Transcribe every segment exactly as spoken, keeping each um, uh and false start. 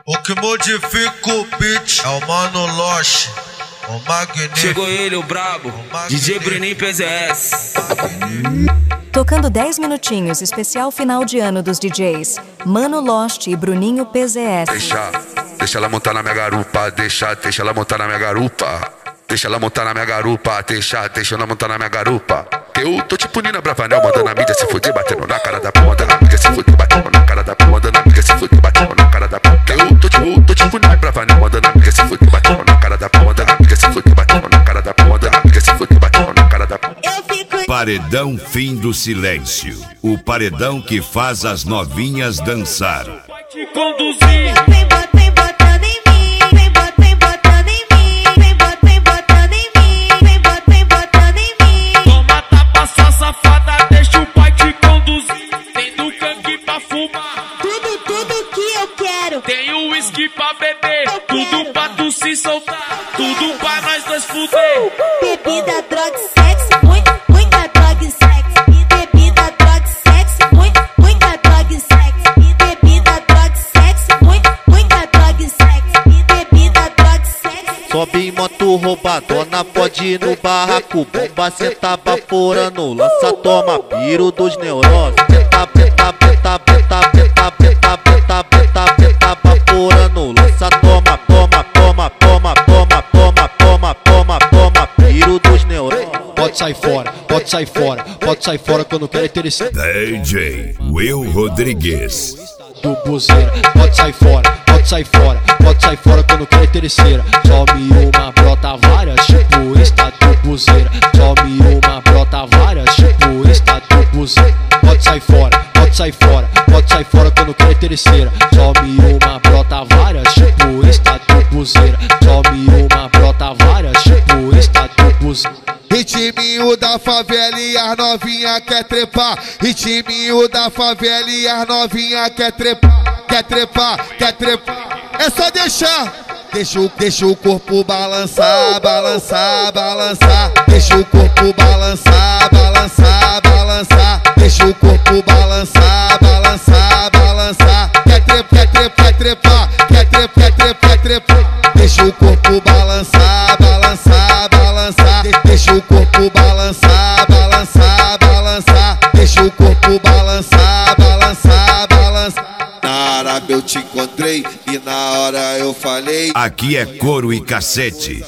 O que modifica o beat é o Mano Lost, o Magnífico. Chegou ele, o brabo, D J Bruninho P Z S. Tocando dez minutinhos, especial final de ano dos D Js Mano Lost e Bruninho P Z S. Deixa, deixa ela montar na minha garupa, deixa, deixa ela montar na minha garupa. Deixa ela montar na minha garupa, deixa, deixa ela montar na minha garupa. Eu tô tipo Nina Bravanel, mandando a mídia se fuder, batendo na cara da porra, mandando a mídia se fuder, batendo na cara da porra, mandando a mídia se fuder, batendo na cara da porra. Eu tô tipo, tô tipo Nina Bravanel, mandando a mídia se fuder, batendo na cara da porra, mandando a mídia se fuder, batendo na cara da porra, mandando a mídia se fuder, batendo na cara da porra. Paredão Fim do Silêncio, o paredão que faz as novinhas dançar. Vai te conduzir. Tem o whisky pra beber, tudo pra tu se soltar, tudo pra nós dois fuder. Bebida, droga e sexo, muita, muita droga e sexo. Bebida, droga e sexo, muita, muita droga e sexo. Bebida, droga e sexo, muita, muita droga e sexo. Bebida, droga e sexo. Sobe em moto roubadona, pode ir no barraco. Bomba cê tá baforando, lança toma, piro dos neurônios. Cê tá, cê tá, cê tá, cê tá, cê tá, cê tá, cê tá, cê tá, cê tá baforando, lança toma, toma, toma, toma, toma, toma, toma, toma, toma, piro dos neurônios. Pode sair fora, pode sair fora, pode sair fora quando quer interessar. D J Will Rodrigues Do buzeira, pode sair fora, pode sair fora, pode sair fora quando quer terceira. Some uma, brota várias, tipo Insta do buzeira. Some uma, brota várias, tipo Insta do buzeira. Pode sair fora, pode sair fora, pode sair fora quando quer terceira. Some uma, brota várias, tipo Insta do buzeira. Some uma, brota várias, tipo Insta do buzeira. Ritminho da favela e as novinha quer trepar. Ritminho da favela e as novinha quer trepar. Quer trepar, quer trepar. É só deixar. Deixa o, deixa o corpo balançar, balançar, balançar. Deixa o corpo balançar, balançar, balançar. Deixa o corpo balançar, balançar, balançar. Quer trepar, quer trepar, quer trepar. Quer trepar, quer trepar, quer trepar. Deixa o corpo balançar, balançar, balançar. Deixa o corpo balançar, balançar, balançar. Deixa o corpo balançar, balançar, balançar. Na Arábia eu te encontrei e na hora eu falei. Aqui é couro e cacete.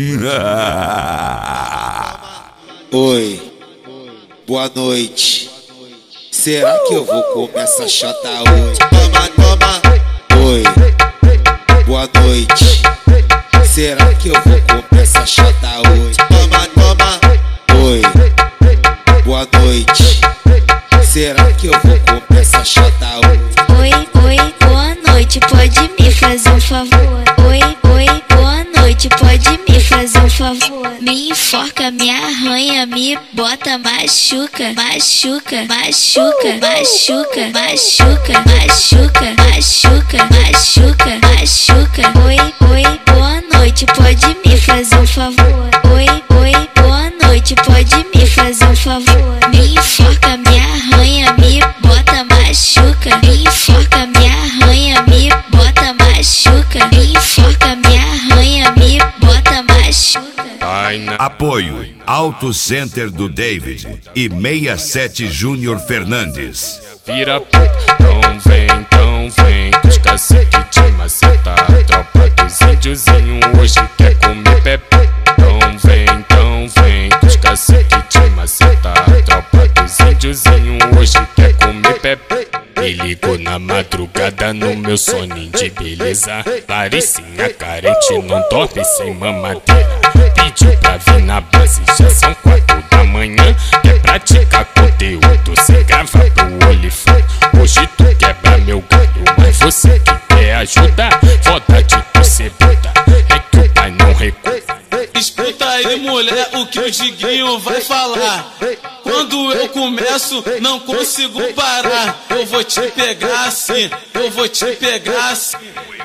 Oi, boa noite. Será que eu vou comer essa chota hoje? Toma, toma. Oi, boa noite. Será que eu vou comer essa chota hoje? Toma, toma. Oi, boa noite. Será que eu vou comer essa chota hoje? Oi, oi, boa noite, pode me fazer um favor? Oi, oi, boa noite, pode me fazer um favor? Me enforca, me arranha, me bota, machuca, machuca, machuca, machuca, machuca, machuca, machuca, machuca, machuca. Oi, oi, boa noite, pode me fazer um favor? Oi, oi, boa noite, pode me fazer um favor? Me enforca, me arranha, me bota, machuca. Me enforca, me arranha, me bota, machuca. Me enforca, me arranha, me bota, machuca. Apoio Auto Center do David e sessenta e sete Júnior Fernandes. Vira puta, então vem, então vem, que os cacete te maceta. A tropa dos índiozinho hoje quer comer pepe. Então vem, então vem, que os cacete te maceta. A tropa dos índiozinho hoje quer comer pepe. Me ligou na madrugada no meu soninho de beleza. Laricinha carente não dorme sem mamadeira. Pediu pra vir na base, já são quatro da manhã. Quer praticar conteúdo, cê grava pro olifante. Hoje tu quebra meu galho, mas você que quer ajudar, foda de tu cê buta, é que o pai não recusa. Escuta aí, mulher, o que o Diguinho vai falar. Quando eu começo, não consigo parar. Eu vou te pegar assim, eu vou te pegar assim.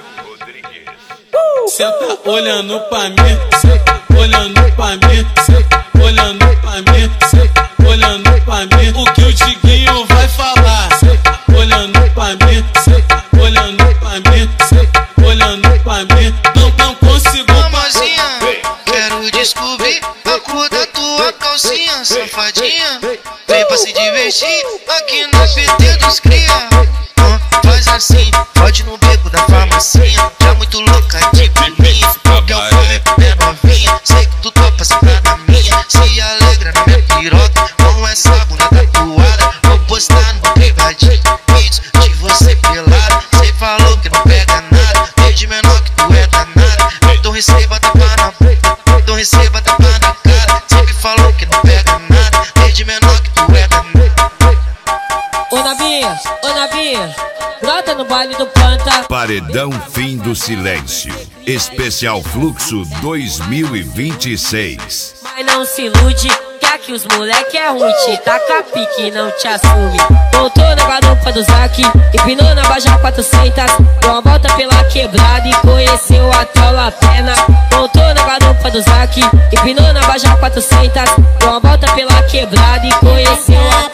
Senta olhando pra mim, senta olhando pra mim, senta olhando pra mim, senta olhando pra mim. O que o Diguinho vai falar. Senta olhando pra mim, senta olhando pra mim, senta olhando pra mim, não, não consigo Mamazinha, quero descobrir a cor da tua calcinha, safadinha. Vem pra se divertir aqui na P T dos cria. Ah, faz assim, pode no beco da farmacinha. Já muito louca de pininha, porque eu falei é novinha. Sei que tu topa sentar na minha, se alegra na minha piroca. Com essa bunda tatuada, vou postar no privadinho vídeos de você pelado. Cê falou que não pega nada, desde menor que tu é danada. Então receba tapa na boca, então receba tapa na cara. Sempre falou que não pega nada, desde menor que tu é danada. Ô Navinha, ô Navinha, brota no baile do Planta. Paredão Fim do Silêncio. Especial Fluxo dois mil e vinte e seis. Mas não se ilude, que aqui os moleque é ruim. Te taca pique e não te assume. Voltou na garupa do Zac, empinou na Baja quatrocentos. Deu uma volta pela quebrada e conheceu a trola perna. Voltou na garupa do Zac, empinou na Baja quatrocentos. Deu uma volta pela quebrada e conheceu a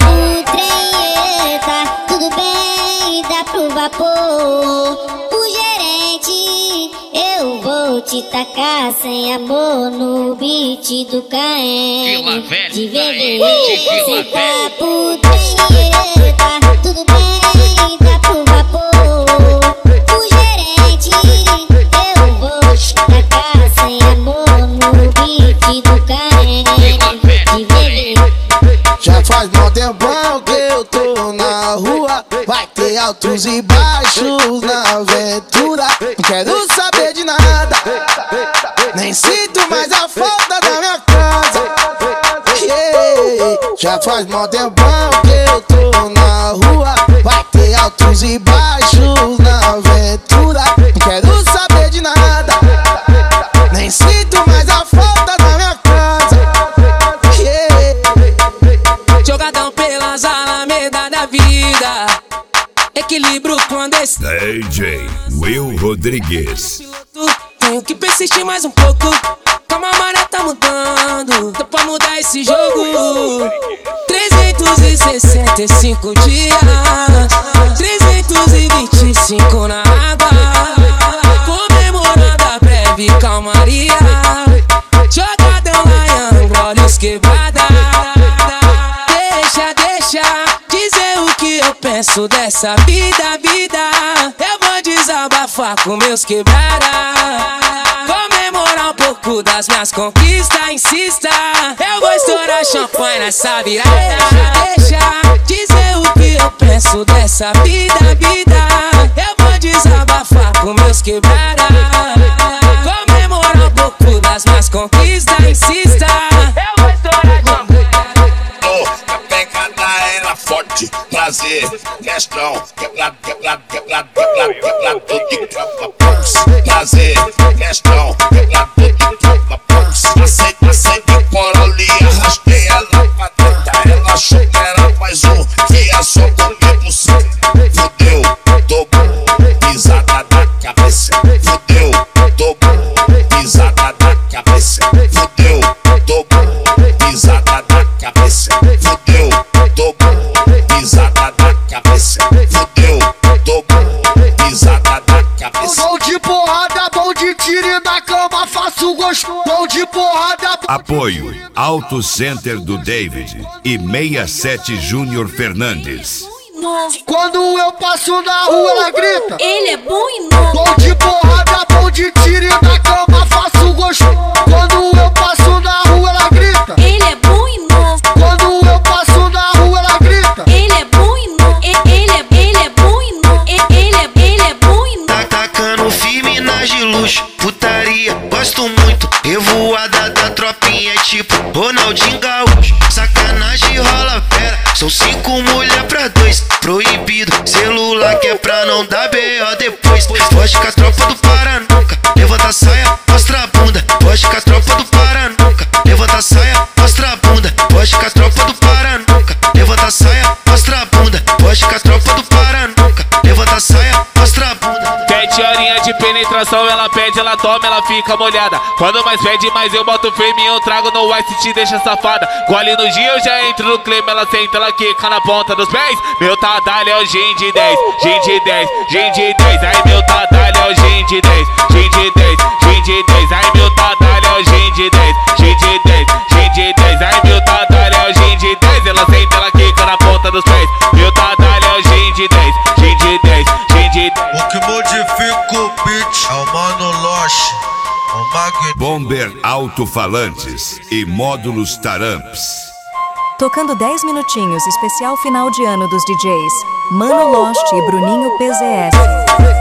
treta. Tudo bem, dá pro vapor. O gerente, eu vou te tacar sem amor no beat do Caem. De V V, cê tá por treta. Tudo bem, dá pro vapor. O gerente, eu vou te tacar sem amor no beat do Caem. De V V. Já faz mó tempão que eu tô na rua. Vai ter altos e baixos na aventura. Não quero saber de nada, nem sinto mais a falta da minha casa. Yeah. Já faz mó tempão que eu tô na rua. Vai ter altos e baixos na aventura. Não quero saber de nada, nem sinto mais a falta da minha casa. Yeah. Jogadão pelas alamedas da vida, equilíbrio clandestino. D J Will Rodrigues. Tenho que persistir mais um pouco, calma, a maré tá mudando. Dá pra mudar esse jogo. trezentos e sessenta e cinco dias, trezentos e vinte e cinco na água, comemorando a breve calmaria. Jogadão lá em olhos quebrada. Deixa, deixa dizer o que eu penso dessa vida, vida. Eu vou desabafar com meus quebrada, comemorar um pouco das minhas conquistas. Insista, eu vou estourar champanhe nessa virada. Deixa, deixa dizer o que eu penso dessa vida, vida. Eu vou desabafar com meus quebrada, comemorar um pouco das minhas conquistas. Insista, eu vou estourar champanhe. A pegada era forte, prazer, questão, quebrado, quebrado, quebrado, quebrado, quebrado, de trava, pulso, prazer, questão, quebrado, de trava, pulso. Passei, passei de Coroli, arrastei ela pra dentro. Ela achou que era mais um, que ia só comer por cima. Fudeu, dobrou, pisada da cabeça. Fudeu, dobrou, pisada da cabeça. Fudeu, dobrou, pisada da cabeça. Fudeu, dobrou, pisada da cabeça. Fudeu, dobrou, pisada da cabeça. Bom de porrada, bom de tiro e na cama faço gosto. Bom de porrada. Apoio Auto Center do David e sessenta e sete Júnior Fernandes. Quando eu passo na rua ela grita, ele é bom e novo. Bom de porrada, bom de tiro e na cama faço gosto. Quando eu passo na rua ela grita, ele é bom e novo. Quando eu passo na rua ela grita, ele é bom e novo. Ele é, ele é bom e novo. Ele é, ele é bom e novo. Tá tacando firme nas de luxo, putaria, gosto muito. Revoada da tropinha, tipo Ronaldinho Gaúcho. Sacanagem rola fera, são cinco mulher pra dois. Proibido, celular que é pra não dar B O depois. Foge com a tropa do Paranuca, levanta a saia, mostra a bunda. Foge com a tropa do Paranuca, levanta a saia, mostra a bunda. Foge com a tropa do Paranuca, levanta a saia, mostra a bunda. Foge com a tropa do Paranuca, levanta a saia, mostra a bunda. Sete horinhas de penetração, ela pede, ela toma, ela fica molhada. Quando mais pede, mais eu boto firme, eu trago no ice, te deixa safada. Gole no dia, eu já entro no clima, ela senta, ela quica na ponta dos pés. Meu tadalho é o gin de dez, gin de dez, gin de dez. Aí meu tadalho é o gin de dez, gin de dez, gin de dez. Aí meu tadalho é o gin de dez, gin de dez, gin de dez. Aí meu tadalho é o gin de dez, ela senta, ela quica na ponta dos pés. Meu tadalho é o gin de dez, gin de dez, gin de dez. O que modifica o beat é o Mano Lost, o Magno. Bomber Alto-Falantes e Módulos Taramps. Tocando dez minutinhos, especial final de ano dos D Js Mano Lost e Bruninho P Z S.